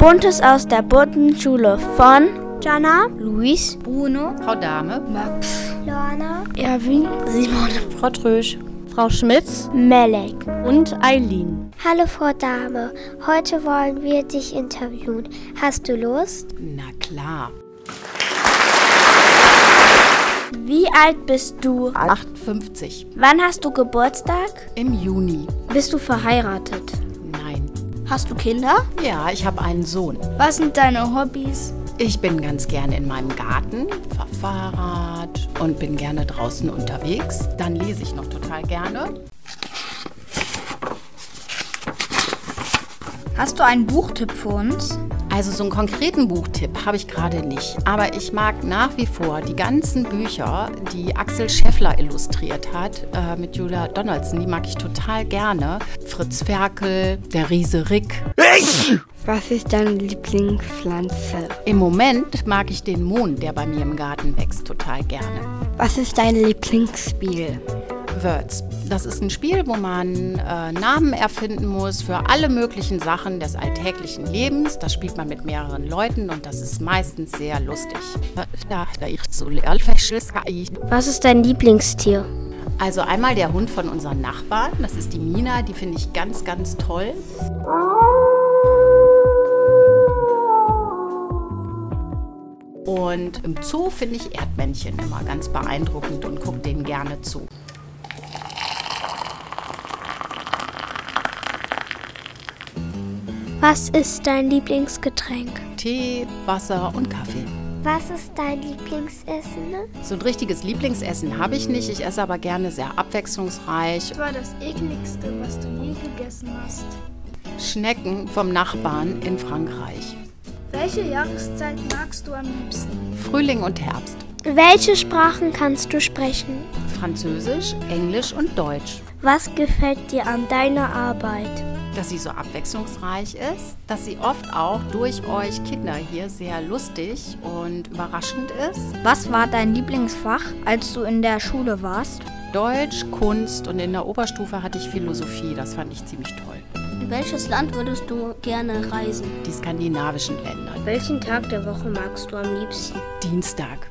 Buntes aus der bunten Schule von Jana, Luis, Bruno, Frau Dahme, Max, Johanna, Erwin, Simon, Frau Trösch, Frau Schmitz, Melek und Eileen. Hallo Frau Dahme, heute wollen wir dich interviewen. Hast du Lust? na klar. Wie alt bist du? 58. Wann hast du Geburtstag? Im Juni. Bist du verheiratet? Nein. Hast du Kinder? Ja, ich habe einen Sohn. Was sind deine Hobbys? Ich bin ganz gerne in meinem Garten, fahre Fahrrad und bin gerne draußen unterwegs. Dann lese ich noch total gerne. Hast du einen Buchtipp für uns? Also so einen konkreten Buchtipp habe ich gerade nicht. Aber ich mag nach wie vor die ganzen Bücher, die Axel Scheffler illustriert hat, mit Julia Donaldson. Die mag ich total gerne. Fritz Ferkel, der Riese Rick. Was ist deine Lieblingspflanze? Im Moment mag ich den Mohn, der bei mir im Garten wächst, total gerne. Was ist dein Lieblingsspiel? Words. Das ist ein Spiel, wo man Namen erfinden muss für alle möglichen Sachen des alltäglichen Lebens. Das spielt man mit mehreren Leuten und das ist meistens sehr lustig. Was ist dein Lieblingstier? Also einmal der Hund von unseren Nachbarn, das ist die Mina, die finde ich ganz, ganz toll. Und im Zoo finde ich Erdmännchen immer ganz beeindruckend und gucke denen gerne zu. Was ist dein Lieblingsgetränk? Tee, Wasser und Kaffee. Was ist dein Lieblingsessen? So ein richtiges Lieblingsessen habe ich nicht. Ich esse aber gerne sehr abwechslungsreich. Was war das ekligste, was du je gegessen hast? Schnecken vom Nachbarn in Frankreich. Welche Jahreszeit magst du am liebsten? Frühling und Herbst. Welche Sprachen kannst du sprechen? Französisch, Englisch und Deutsch. Was gefällt dir an deiner Arbeit? Dass sie so abwechslungsreich ist, dass sie oft auch durch euch Kinder hier sehr lustig und überraschend ist. Was war dein Lieblingsfach, als du in der Schule warst? Deutsch, Kunst und in der Oberstufe hatte ich Philosophie. Das fand ich ziemlich toll. In welches Land würdest du gerne reisen? Die skandinavischen Länder. Welchen Tag der Woche magst du am liebsten? Dienstag.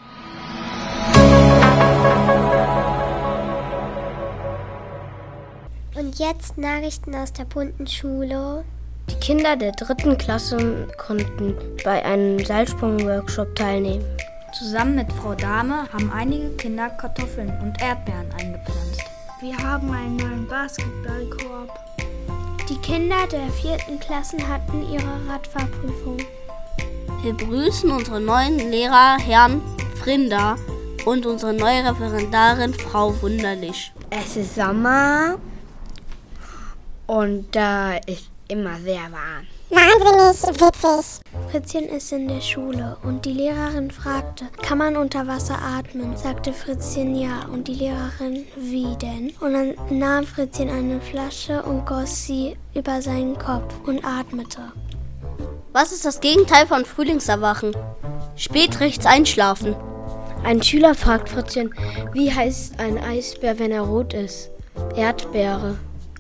Und jetzt Nachrichten aus der bunten Schule. Die Kinder der 3. Klasse konnten bei einem Seilsprung-Workshop teilnehmen. Zusammen mit Frau Dahme haben einige Kinder Kartoffeln und Erdbeeren eingepflanzt. Wir haben einen neuen Basketballkorb. Die Kinder der 4. Klassen hatten ihre Radfahrprüfung. Wir begrüßen unsere neuen Lehrer, Herrn Frinder, und unsere neue Referendarin, Frau Wunderlich. Es ist Sommer und da ist immer sehr warm. Wahnsinnig witzig. Fritzchen ist in der Schule und die Lehrerin fragte, kann man unter Wasser atmen? Sagte Fritzchen ja und die Lehrerin, wie denn? Und dann nahm Fritzchen eine Flasche und goss sie über seinen Kopf und atmete. Was ist das Gegenteil von Frühlingserwachen? Spätrechts einschlafen. Ein Schüler fragt Fritzchen, wie heißt ein Eisbär, wenn er rot ist? Erdbeere.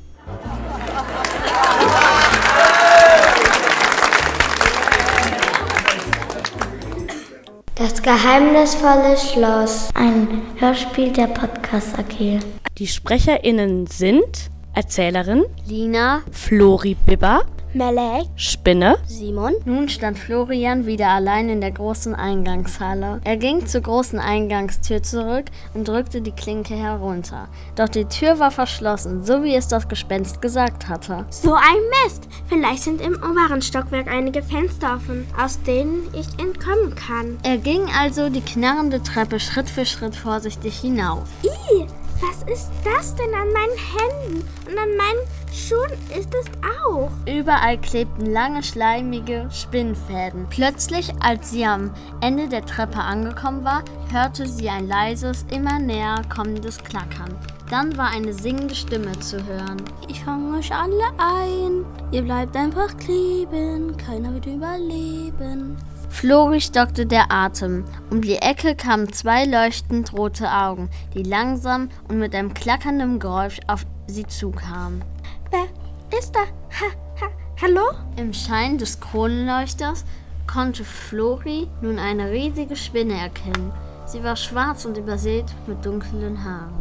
Das geheimnisvolle Schloss. Ein Hörspiel der Podcast AG. Die SprecherInnen sind Erzählerin Lina, Flori Bibber, Melek, Spinne, Simon. Nun stand Florian wieder allein in der großen Eingangshalle. Er ging zur großen Eingangstür zurück und drückte die Klinke herunter. Doch die Tür war verschlossen, so wie es das Gespenst gesagt hatte. So ein Mist! Vielleicht sind im oberen Stockwerk einige Fenster offen, aus denen ich entkommen kann. Er ging also die knarrende Treppe Schritt für Schritt vorsichtig hinauf. Was ist das denn an meinen Händen? Und an meinen Schuhen ist es auch. Überall klebten lange, schleimige Spinnfäden. Plötzlich, als sie am Ende der Treppe angekommen war, hörte sie ein leises, immer näher kommendes Klackern. Dann war eine singende Stimme zu hören. Ich fange euch alle ein. Ihr bleibt einfach kleben. Keiner wird überleben. Flori stockte der Atem. Um die Ecke kamen 2 leuchtend rote Augen, die langsam und mit einem klackernden Geräusch auf sie zukamen. Wer ist da? Ha, Hallo? Im Schein des Kronleuchters konnte Flori nun eine riesige Spinne erkennen. Sie war schwarz und übersät mit dunklen Haaren.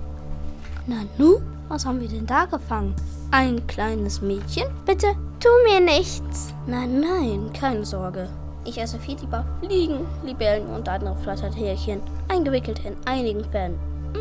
Nanu, was haben wir denn da gefangen? Ein kleines Mädchen? Bitte, tu mir nichts. Nein, keine Sorge. Ich esse viel lieber Fliegen, Libellen und andere Flattertierchen, eingewickelt in einigen Fäden.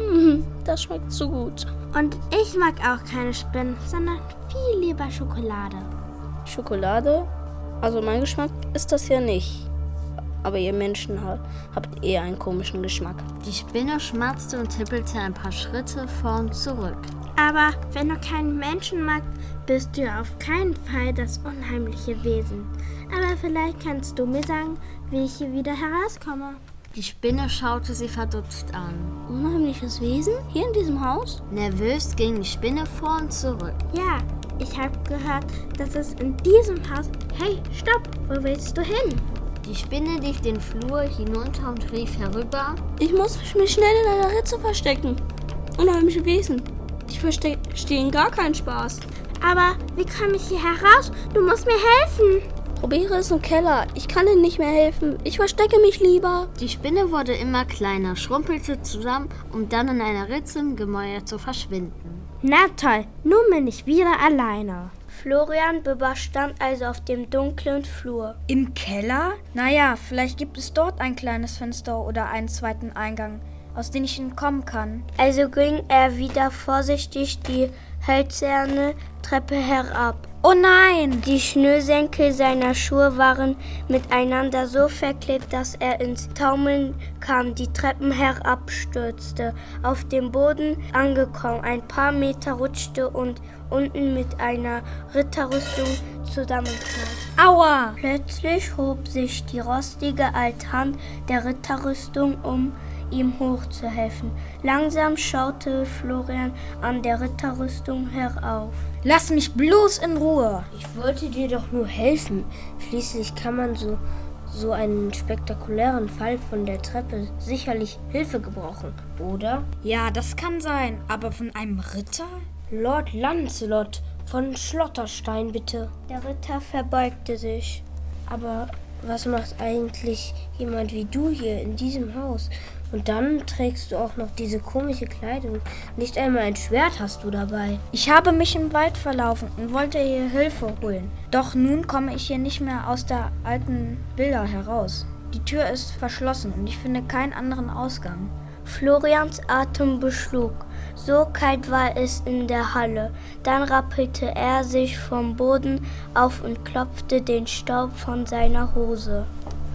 Das schmeckt so gut. Und ich mag auch keine Spinnen, sondern viel lieber Schokolade. Schokolade? Also mein Geschmack ist das ja nicht. Aber ihr Menschen habt eher einen komischen Geschmack. Die Spinne schmatzte und tippelte ein paar Schritte vor und zurück. Aber wenn du keinen Menschen magst, bist du auf keinen Fall das unheimliche Wesen. Aber vielleicht kannst du mir sagen, wie ich hier wieder herauskomme. Die Spinne schaute sie verdutzt an. Unheimliches Wesen? Hier in diesem Haus? Nervös ging die Spinne vor und zurück. Ja, ich habe gehört, dass es in diesem Haus... Hey, stopp! Wo willst du hin? Die Spinne lief den Flur hinunter und rief herüber. Ich muss mich schnell in einer Ritze verstecken. Unheimliche Wesen. Die verstehen gar keinen Spaß. Aber wie komme ich hier heraus? Du musst mir helfen. Probiere es im Keller. Ich kann Ihnen nicht mehr helfen. Ich verstecke mich lieber. Die Spinne wurde immer kleiner, schrumpelte zusammen, um dann in einer Ritze im Gemäuer zu verschwinden. Na toll, nun bin ich wieder alleine. Florian Bibber stand also auf dem dunklen Flur. Im Keller? Naja, vielleicht gibt es dort ein kleines Fenster oder einen zweiten Eingang, aus dem ich entkommen kann. Also ging er wieder vorsichtig die hölzerne Treppe herab. Oh nein! Die Schnürsenkel seiner Schuhe waren miteinander so verklebt, dass er ins Taumeln kam, die Treppen herabstürzte, auf dem Boden angekommen, ein paar Meter rutschte und unten mit einer Ritterrüstung zusammenknallte. Aua! Plötzlich hob sich die rostige alte Hand der Ritterrüstung, um ihm hochzuhelfen. Langsam schaute Florian an der Ritterrüstung herauf. Lass mich bloß in Ruhe! Ich wollte dir doch nur helfen. Schließlich kann man so einen spektakulären Fall von der Treppe sicherlich Hilfe gebrauchen, oder? Ja, das kann sein, aber von einem Ritter? Lord Lancelot von Schlotterstein, bitte. Der Ritter verbeugte sich. Aber was macht eigentlich jemand wie du hier in diesem Haus? Und dann trägst du auch noch diese komische Kleidung. Nicht einmal ein Schwert hast du dabei. Ich habe mich im Wald verlaufen und wollte hier Hilfe holen. Doch nun komme ich hier nicht mehr aus der alten Villa heraus. Die Tür ist verschlossen und ich finde keinen anderen Ausgang. Florians Atem beschlug. So kalt war es in der Halle. Dann rappelte er sich vom Boden auf und klopfte den Staub von seiner Hose.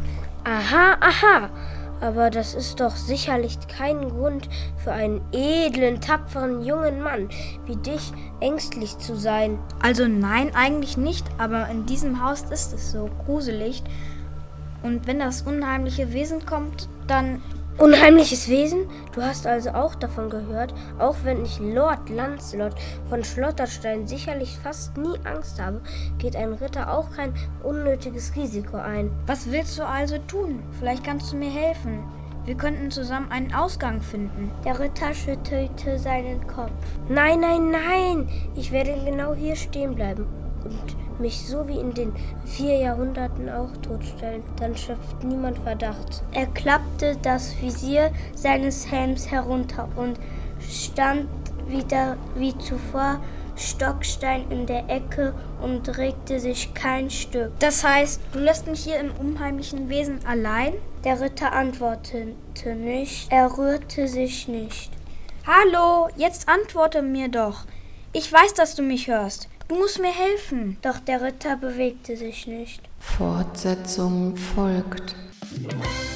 Aha. Aber das ist doch sicherlich kein Grund für einen edlen, tapferen jungen Mann wie dich ängstlich zu sein. Also nein, eigentlich nicht, aber in diesem Haus ist es so gruselig. Und wenn das unheimliche Wesen kommt, dann... Unheimliches Wesen? Du hast also auch davon gehört, auch wenn ich Lord Lancelot von Schlotterstein sicherlich fast nie Angst habe, geht ein Ritter auch kein unnötiges Risiko ein. Was willst du also tun? Vielleicht kannst du mir helfen. Wir könnten zusammen einen Ausgang finden. Der Ritter schüttelte seinen Kopf. Nein. Ich werde genau hier stehen bleiben und mich so wie in den 4 Jahrhunderten auch totstellen. Dann schöpft niemand Verdacht. Er klappte das Visier seines Helms herunter und stand wieder wie zuvor stockstein in der Ecke und regte sich kein Stück. Das heißt, du lässt mich hier im unheimlichen Wesen allein? Der Ritter antwortete nicht. Er rührte sich nicht. Hallo, jetzt antworte mir doch. Ich weiß, dass du mich hörst. Du musst mir helfen. Doch der Ritter bewegte sich nicht. Fortsetzung folgt.